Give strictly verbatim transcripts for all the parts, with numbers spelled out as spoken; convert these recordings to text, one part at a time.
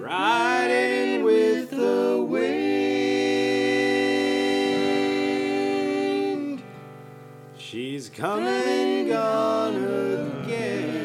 riding with the wind. She's coming and gone again.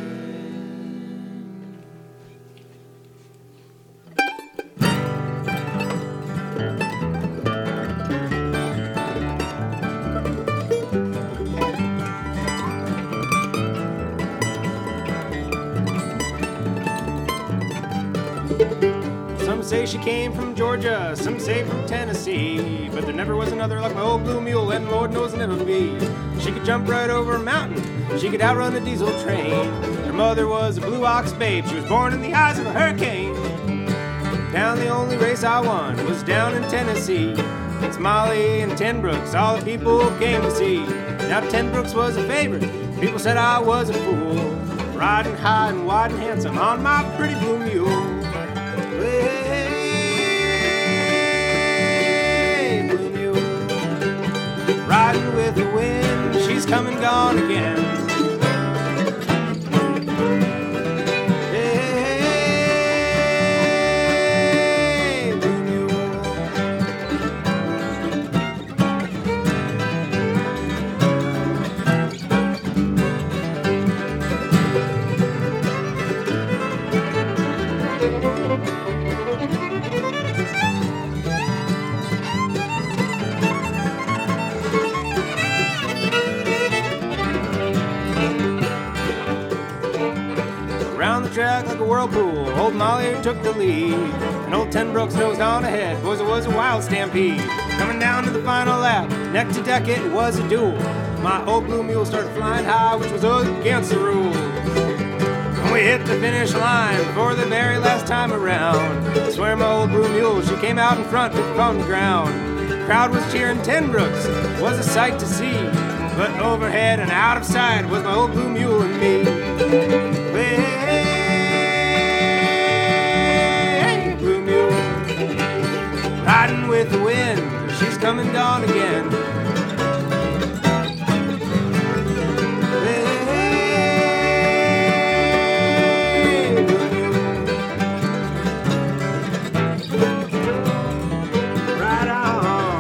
Some say she came from Georgia, some say from Tennessee, but there never was another like my old blue mule, and Lord knows there'll never be. She could jump right over a mountain, she could outrun a diesel train. Her mother was a blue ox babe, she was born in the eyes of a hurricane. Down the only race I won was down in Tennessee. It's Molly and Ten Brooks, all the people came to see. Now Ten Brooks was a favorite, people said I was a fool, riding high and wide and handsome on my pretty blue mule. Hey, blue mule, riding with the wind, she's come and gone again. Hey, blue mule. Around the track like a whirlpool, old Molly took the lead, and old Ten Brooks nosed on ahead, boys it was a wild stampede. Coming down to the final lap, neck to deck it was a duel. My old blue mule started flying high, which was against the rules. And we hit the finish line for the very last time around. I swear my old blue mule, she came out in front, took from the ground. The crowd was cheering Ten Brooks, it was a sight to see, but overhead and out of sight was my old blue mule and me. Hey, blue mule, riding with the wind, she's coming down again. Hey, blue mule, right on.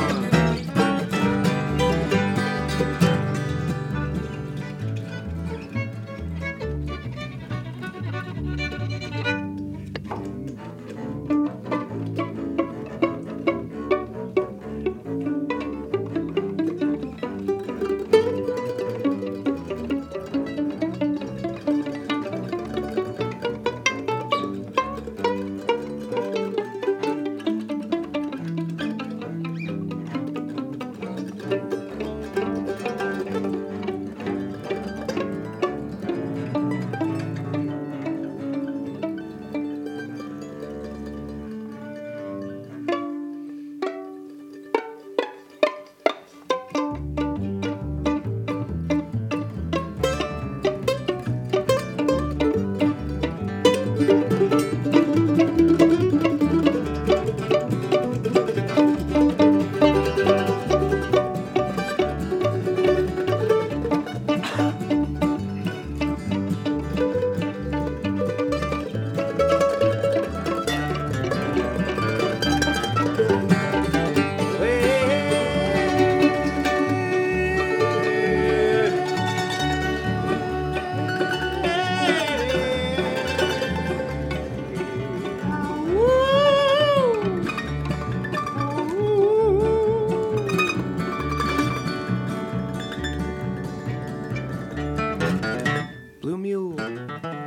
Blue mule.